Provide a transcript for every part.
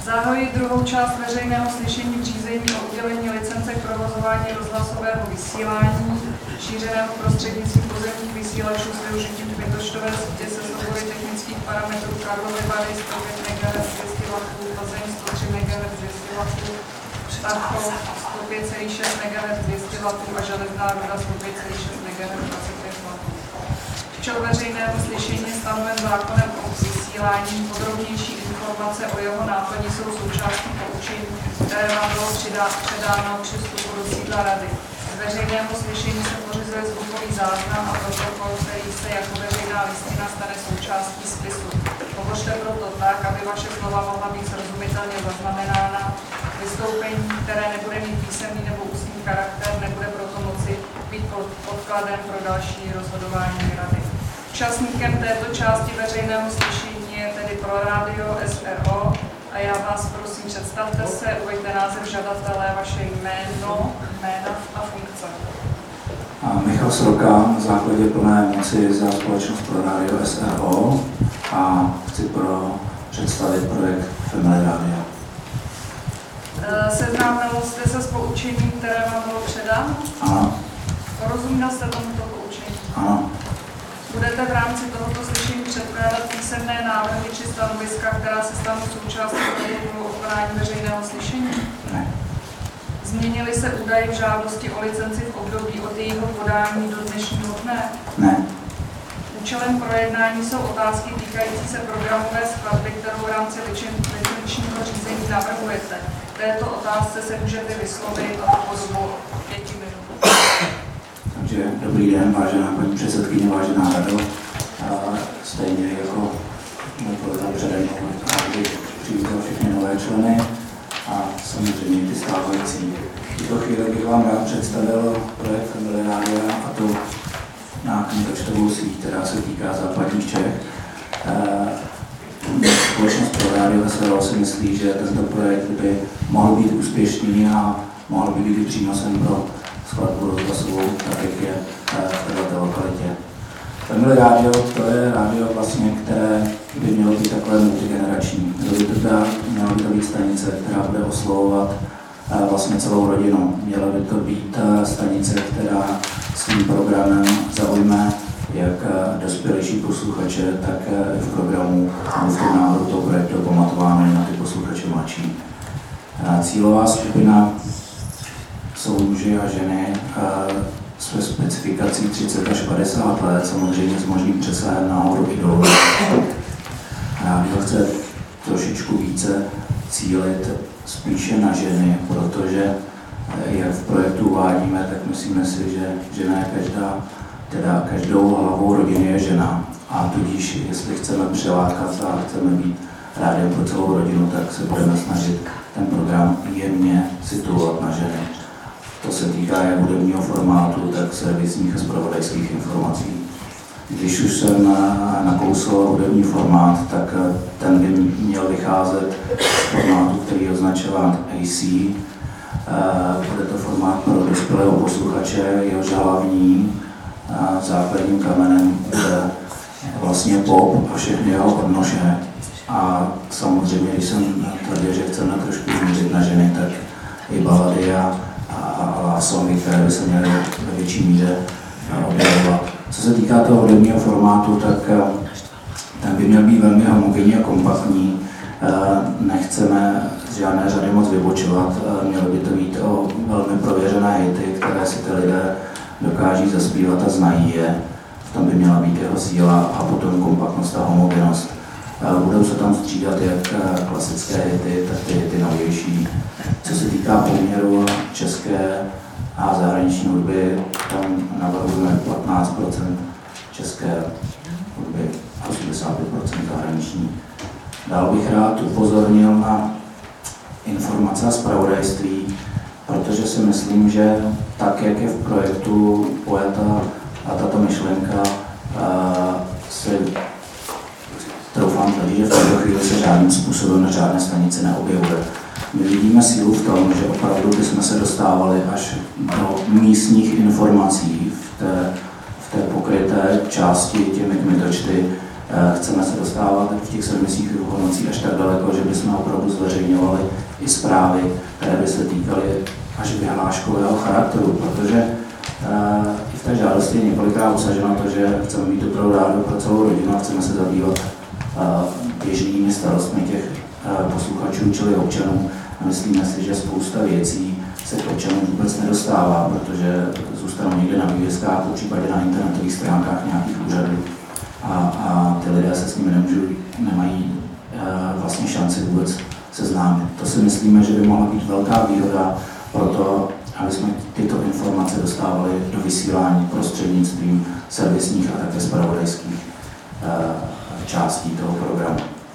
Zahájit druhou část veřejného slyšení v řízení o udělení licence k provozování rozhlasového vysílání, šířeného prostřednictvím pozemních vysílačů s využitím kmitočtové sítě se soubory technických parametrů Karlovy Vary 105 MHz 200 W, Plzeň 103 MHz 200 W, Starkov 105,6 MHz 200 W a Železná Ruda 105,6 MHz 25 W. Účel veřejného slyšení je stanoven zákonem o vysílání. Podrobnější informace o jeho náplni jsou součástí poučení, které vám bylo předáno při vstupu do sídla rady. Z veřejného slyšení se pořizuje zvukový záznam a protokol, který se jako veřejná listina stane součástí spisu. Hovořte proto tak, aby vaše slova mohla být srozumitelně zaznamenána. Vystoupení, které nebude mít písemný nebo ústní charakter, nebude proto moci být podkladem pro další rozhodování rady. Účastníkem této části veřejného slyšení je tedy pro rádio SRO a já vás prosím, představte se, uveďte název žadatele, vaše jména a funkce. Michal Sroka na základě plné moci za společnost pro rádio SRO a chci představit projekt Family Radio. Seznámil jste se s poučením, které vám bylo předáno? Ano. Porozuměl jste tomuto poučení? Ano. Budete v rámci tohoto slyšení předkládat písemné návrhy či stanoviska, která se stanou součástí protokolu o konání veřejného slyšení? Ne. Změnily se údaje v žádosti o licenci v období od jejího podání do dnešního dne? Ne. Účelem projednání jsou otázky týkající se programové skladby, kterou v rámci licenčního řízení navrhujete. V této otázce se můžete vyslovit a po dobu 5 minut. Takže dobrý den, vážená paní předsedkyně, vážená rado. Stejně jako můj kolega přede mnou, bych přivítal všechny nové členy a samozřejmě ty stávající. V tuto chvíli bych vám rád představil projekt Family Radio a to na kmitočtovou síť, která se týká západních Čech. Společnost pro rádio SRO si myslí, že tento projekt by mohl být úspěšný a mohl by být přínosem pro skladbu rozhlasovou, tak jak je v této lokalitě. Family Radio to je rádio vlastně, které by mělo být takové multigenerační. Měla by to být stanice, která bude oslovovat vlastně celou rodinu. Měla by to být stanice, která svým programem zaujme jak dospělejší posluchače, tak i v programu v tom návrhu toho projektu pamatováme na ty posluchače mladší. Cílová skupina jsou muži a ženy s specifikací 30 až 50 let, samozřejmě s možným přesahem nahoru i dolů. Rádio chce trošičku více cílit spíše na ženy, protože jak v projektu uvádíme, tak myslíme si, že žena je každou hlavou rodiny je žena. A tudíž, jestli chceme přilákat a chceme být rádiem pro celou rodinu, tak se budeme snažit ten program jemně situovat na ženy. To se týká jak hudebního formátu, tak servisních a zpravodajských informací. Když už jsem nakousl hudební formát, tak ten by měl vycházet z formátu, který je označován AC. Bude to formát pro dospělého posluchače, jehož hlavní základním kamenem bude vlastně pop a všechny jeho odnože. A samozřejmě, když jsem tvrdil, že chceme trošku změřit na ženy, tak i balady a songy, které by se měly ve větší míře objevovat. Co se týká toho hudebního formátu, tak ten by měl být velmi homogenní a kompaktní. Nechceme z žádné řady moc vybočovat. Mělo by to být o velmi prověřené hity, které si ty lidé dokáží zaspívat a znají je. V tom by měla být jeho síla a potom kompaktnost a homogenost. Budou se tam střídat jak klasické hity, tak ty hity novější. Co se týká poměru české a zahraniční hudby, tam navrhujeme 15% české hudby a 85% zahraniční. Dál bych rád upozornil na informace a zpravodajství, protože si myslím, že tak, jak je v projektu pojata a tato myšlenka, si troufám tvrdit, že v této chvíli se žádným způsobem na žádné stanici neobjevuje. My vidíme sílu v tom, že opravdu bychom se dostávali až do místních informací v té pokryté části těmi kmitočty. Chceme se dostávat v těch servisních informací až tak daleko, že bychom opravdu zveřejňovali i zprávy, které by se týkaly až vyhláškového charakteru, protože i v té žádosti je několikrát obsaženo to, že chceme mít opravdu rádio pro celou rodinu a chceme se zabývat běžnými starostmi těch posluchačů, čili občanů. A myslíme si, že spousta věcí se k občanům vůbec nedostává, protože zůstanou někde na vývězkách, po případě na internetových stránkách nějakých úřadů a ty lidé se s nimi nemají vlastně šanci vůbec seznámit. To si myslíme, že by mohla být velká výhoda pro to, aby jsme tyto informace dostávali do vysílání prostřednictvím servisních a také zpravodajských částí toho programu.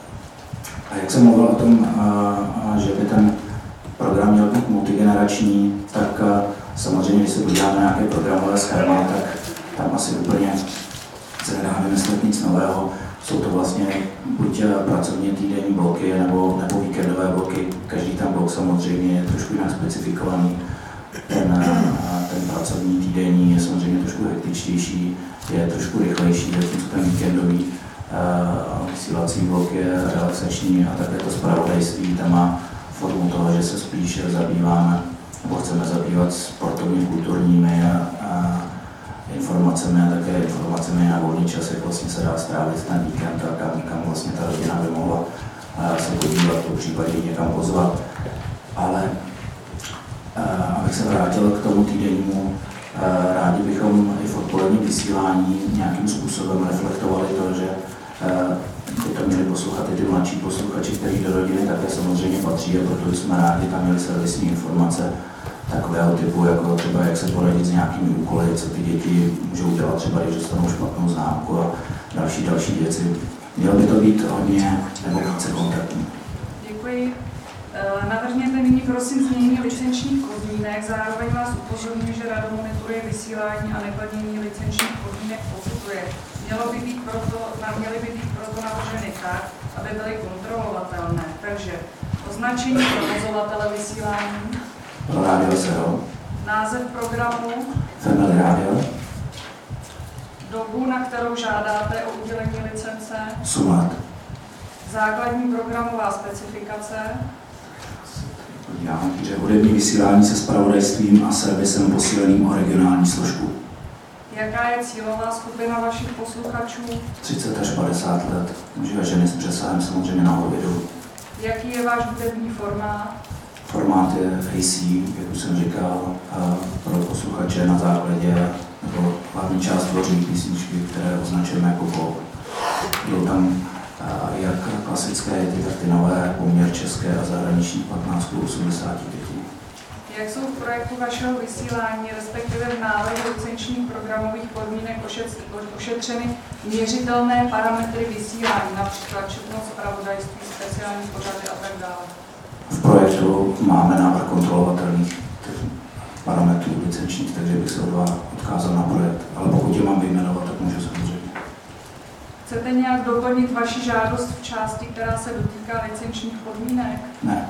A jak jsem mluvil o tom, že by ten program měl být multigenerační, tak samozřejmě, když se podíváme na nějaké programové schéma, tak tam asi úplně se nedá vymyslet nic nového. Jsou to vlastně buď pracovně týdenní bloky, nebo víkendové bloky. Každý ten blok samozřejmě je trošku jinak specifikovaný. Ten pracovní týdenní je samozřejmě trošku hektičtější, je trošku rychlejší, zatímco ten víkendový vysílací blok je relaxační a také to zpravodajství tam má formu toho, že se spíš zabýváme nebo chceme zabývat sportovně kulturními informacemi a také informacemi na volný čas, jak vlastně se dá strávit ten víkend a kam vlastně ta rodina by mohla se podívat, v případě někam pozvat. Ale abych se vrátil k tomu týdennímu, rádi bychom i v odpoledním vysílání nějakým způsobem reflektovali to, že by to měli poslouchat i ty mladší posluchači, kteří do rodiny také samozřejmě patří, a proto jsme rádi tam měli servisní informace takového typu, jako třeba jak se poradit s nějakými úkoly, co ty děti můžou dělat, třeba když dostanou špatnou známku a další věci. Mělo by to být hodně nebo více kontaktní. Děkuji. Navrhněte nyní prosím změnění licenčních podmínek, zároveň vás upozorňuji, že Rada monitoruje vysílání a neplnění licenčních podmínek pokutuje. Měly by být proto navrženy tak, aby byly kontrolovatelné. Takže označení provozovatele vysílání, Pro rádio SRO, název programu, Family Radio, dobu, na kterou žádáte o udělení licence, 8 let. základní programová specifikace, Že hudební vysílání se zpravodajstvím a servisem posíleným o regionální složku. jaká je cílová skupina vašich posluchačů, 30 až 50 let, muži a ženy s přesahem samozřejmě na obědu. jaký je váš hudební formát, Formát je AC, jak už jsem říkal, pro posluchače na základě, nebo hlavní část tvoří písničky, které označujeme jako pop. Budou tam jak klasické hity, tak ty nové, poměr české a zahraniční 15:85. jak jsou v projektu vašeho vysílání, respektive v návrhu licenčních programových podmínek ošetřeny měřitelné parametry vysílání, například četnost zpravodajství, speciální pořady a tak dále. V projektu máme návrh kontrolovatelných parametrů licenčních, takže bych se odkázal na projekt. Ale pokud je mám vyjmenovat, tak můžu samozřejmě. Chcete nějak doplnit vaši žádost v části, která se dotýká licenčních podmínek? Ne.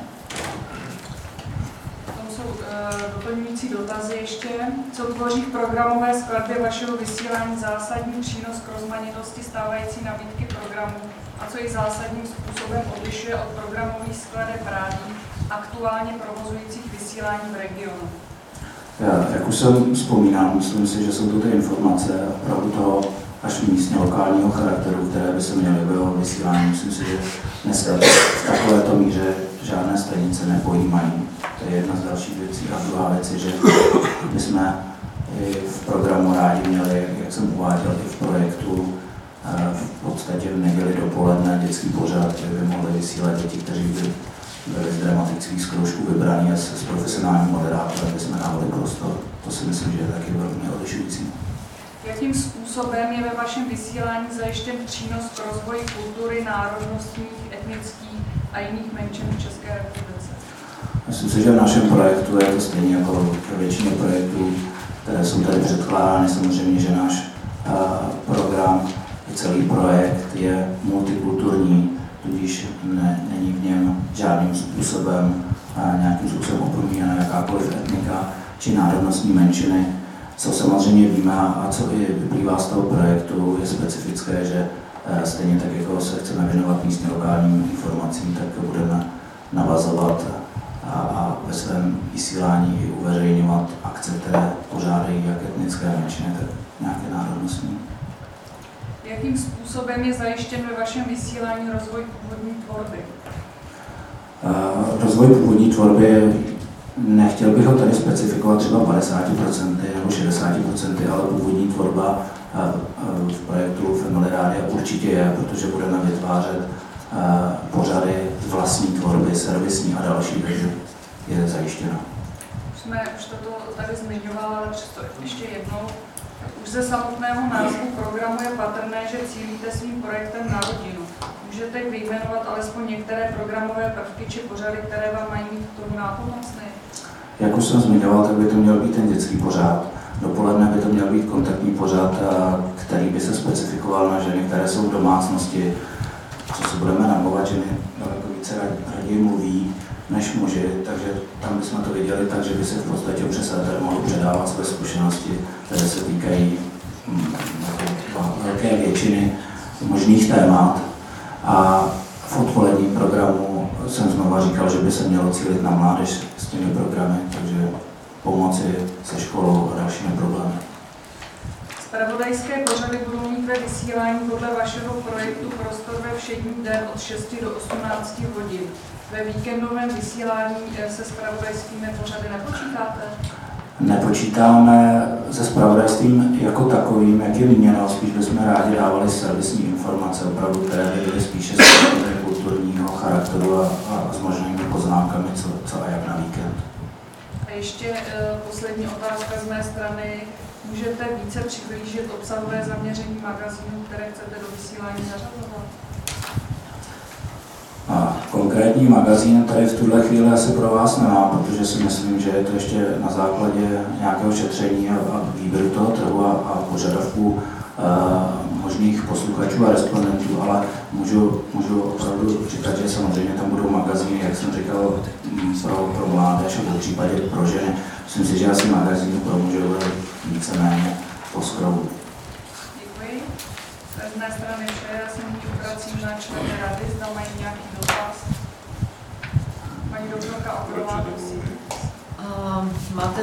Tam jsou doplňující dotazy ještě. Co tvoří v programové skladbě vašeho vysílání zásadní přínos k rozmanitosti stávající nabídky programů a co ji zásadním způsobem odlišuje od programových skladeb rádií aktuálně provozujících vysílání v regionu? Jak už jsem vzpomínal, myslím si, že jsou to ty informace opravdu toho až místně lokálního charakteru, které by se měly bylo vysílání. Myslím si, že dneska v takovéto míře žádné stanice nepojímají. To je jedna z dalších věcí. A druhá věc je, že my jsme i v programu rádi měli, jak jsem uváděl, i v projektu v podstatě v neděli dopoledne dětský pořad, kde by mohli vysílat děti, kteří by byli z dramatických zkoušků vybraní a s profesionálním moderátorem, aby jsme dávali prostor. To si myslím, že je taky velmi odlišující. Jakým způsobem je ve vašem vysílání zajištěn přínos k rozvoji kultury národnostních, etnických a jiných menšin v České republice? Myslím si, že v našem projektu je to stejně jako ve většině projektů, které jsou tady předkládány. Samozřejmě, že náš program, celý projekt je multikulturní, tudíž není v něm žádným způsobem nějakým způsobem opomíjena jakákoliv etnika či národnostní menšiny. Co samozřejmě víme a co i vyplývá z toho projektu, je specifické, že stejně tak, jako se chceme věnovat místně lokálním informacím, tak budeme navazovat a ve svém vysílání i uveřejňovat akce, které pořádají jak etnické menšiny, tak nějaké národnostní. Jakým způsobem je zajištěn ve vašem vysílání rozvoj původní tvorby? Rozvoj původní tvorby, nechtěl bych ho tady specifikovat třeba 50% nebo 60%, ale původní tvorba v projektu Family Radio určitě je, protože budeme vytvářet pořady z vlastní tvorby, servisní a další, takže je zajištěno. Už to tady zmiňoval, ale přesto ještě jednou. Už ze samotného názvu programu je patrné, že cílíte svým projektem na rodinu. Můžete vyjmenovat alespoň některé programové prvky či pořady, které vám mají mít k tomu nápomocné? Jak už jsem zmiňoval, tak by to měl být ten dětský pořád. Dopoledne by to měl být kontaktní pořád, který by se specifikoval na ženy, které jsou v domácnosti. Co se budeme namlouvat, ženy daleko více raději mluví než muži, takže tam bychom to viděli tak, že by se v podstatě přes éter mohli předávat své zkušenosti, které se týkají velké většiny možných témat. A v odpoledním programu jsem znova říkal, že by se mělo cílit na mládež s těmi programy, takže pomoci se školou a dalšími problémy. Zpravodajské pořady budou mít ve vysílání podle vašeho projektu prostor ve všední den od 6 do 18 hodin. Ve víkendovém vysílání se zpravodajskými pořady nepočítáte? Nepočítáme se zpravodajstvím jako takovým, jak je míněno, spíš bychom rádi dávali servisní informace, opravdu, které by byly spíše z kulturního charakteru a s možnými poznámkami, co a jak na víkend. A ještě poslední otázka z mé strany. Můžete více přiblížit obsahové zaměření magazínu, které chcete do vysílání zařazovat? Konkrétní magazín tady v tuhle chvíli asi pro vás nemám, protože si myslím, že je to ještě na základě nějakého šetření a výběru toho trhu a požadavků možných posluchačů a respondentů, ale můžu opravdu říkat, že samozřejmě tam budou magazíny, jak jsem říkal, pro mládež a v případě pro ženy. Myslím si, že asi magazín pro muže bude víceméně po skrovu. Děkuji. Z mé strany vše, já se nyní obracím na členy rady, zda mají nějaký dotaz. Paní doktorka Okrová, prosím. Máte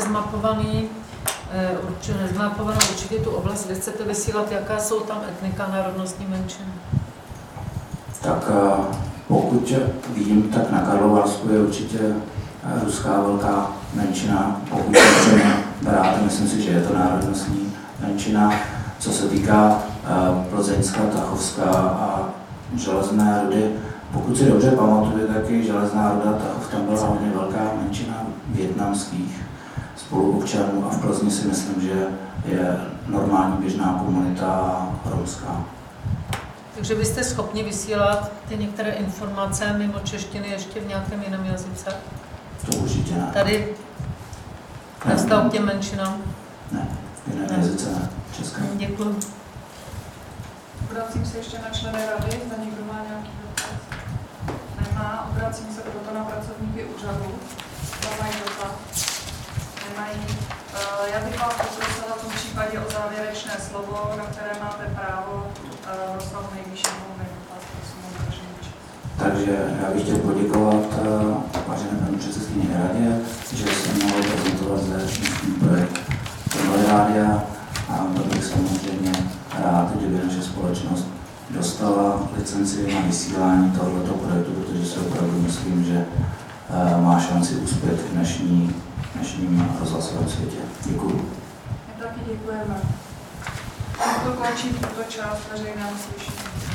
zmapovanou určitě tu oblast, kde chcete vysílat, jaká jsou tam etnika, národnostní menšiny? Tak pokud vím, tak na Karlovarsku je určitě ruská velká menšina, pokud můžeme brát, myslím si, že je to národnostní menšina. Co se týká Plzeňska, Tachovska a Železné Rudy, pokud si dobře pamatuju, taky Železná Ruda, Tachov, tam byla hodně velká menšina vietnamských spoluobčanů a v Plzni si myslím, že je normální běžná komunita romská. Takže vy jste schopni vysílat ty některé informace mimo češtiny ještě v nějakém jiném jazyce? To určitě ne. Tady nestal k těm menšinám? Ne, v jiném jazyce ne, českém. Děkuji. Obracím se ještě na členy rady, zda někdo má nějaký dotaz. Nemá, obracím se proto na pracovníky úřadu. Zda mají dotaz. Nemají. Já bych vás poprosila v tom případě o závěrečné slovo, na které máte právo rozsahu nejvyššího dotaz. Takže já bych chtěl poděkovat vážené paní předsedkyni radě, že jsem mohl prezentovat zde dnešní projekt Family Rádia a byl bych samozřejmě rád, kdyby naše společnost dostala licenci na vysílání tohoto projektu, protože si opravdu myslím, že má šanci uspět v dnešním rozhlasovém světě. Děkuji. My taky děkujeme. Tímto končí tuto část veřejného slyšení.